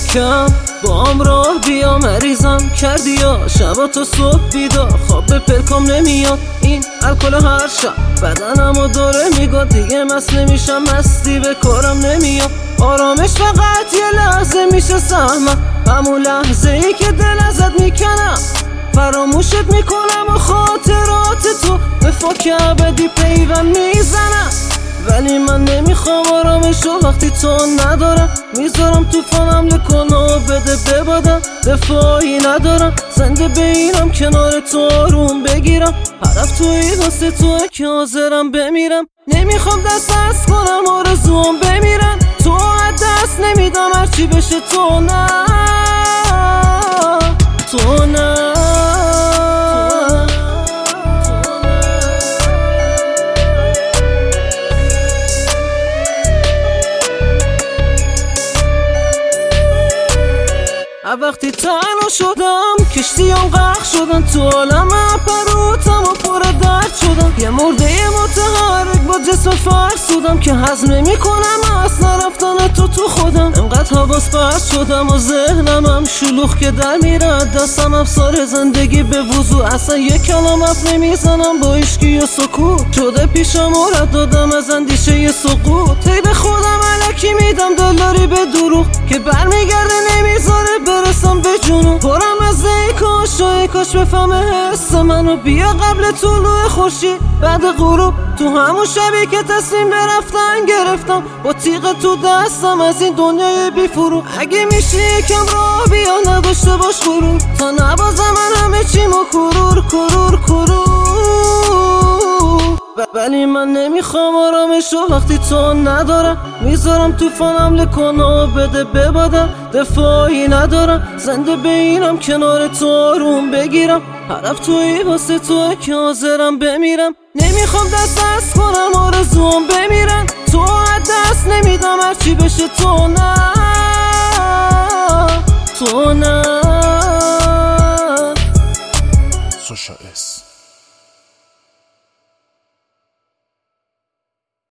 یکم با هم راه بیا، مریضم کردی یا شبا تا صبح بیدار، خواب به پلکام نمیاد این الکل هر شب، بدنمو داره میگاد دیگه مست نمیشم، مستی به کارم نمیاد، آرامش فقط یه لحظه میشه سهمم، همون لحظه ای که دل ازت میکنم فراموشت میکنم و خاطرات تو به فاک ابدی پیوند میزنم، ولی من نمیخوام آرامشو وقتی تو ندارم، میذارم توفان حمله کنه و بده ببادم، دفاعی ندارم زنده بینم کنار تو آروم بگیرم، هدف توی واسه توه که حاضرم بمیرم، نمیخوام دست از کنم آرزوام بمیرن، تو دست نمیدم هرچی بشه تو نه، تو نه. وقتی تنها شدم کشتیم غرق شدن تو عالم پروتم و پر درد شدم، یه مرده متحرک با جسم فرسودم که هضم نمی کنم اصلا رفتن تو خودم، انقدر حواس پرت شدم و ذهنم هم شلوغ که در میرد دستم افسار زندگی به وضوع، اصلا یک کلام حرف نمیزنم با عشقی و سکوت شده پیشم و رد دادم از اندیشه ی سقوط، ای به خودم الکی میدم دلاری به دروغ که برمیگرده نمیذاره برسم به جنون، پرم از ای کاش بفهمه حس منو، بیا قبل طلوع خورشید بعد غروب، تو همون شبی که تصمیم برفتن گرفتم با تیغ تو دستم از این دنیای بی فرو، اگه میشه یکم راه بیا نداشته باش غرور، تا نبازم من همه چیمو کرور کرور کرور، ولی من نمیخوام آرامشو وقتی تو ندارم، میذارم توفان حمله کنه و بده ببادم، دفاعی ندارم زنده بینم کنار تو آروم بگیرم، هدف توی واسه توه که حاضرم بمیرم، نمیخوام دست از کنم آرزوام بمیرن، تو دست نمیدم هرچی بشه تو نه.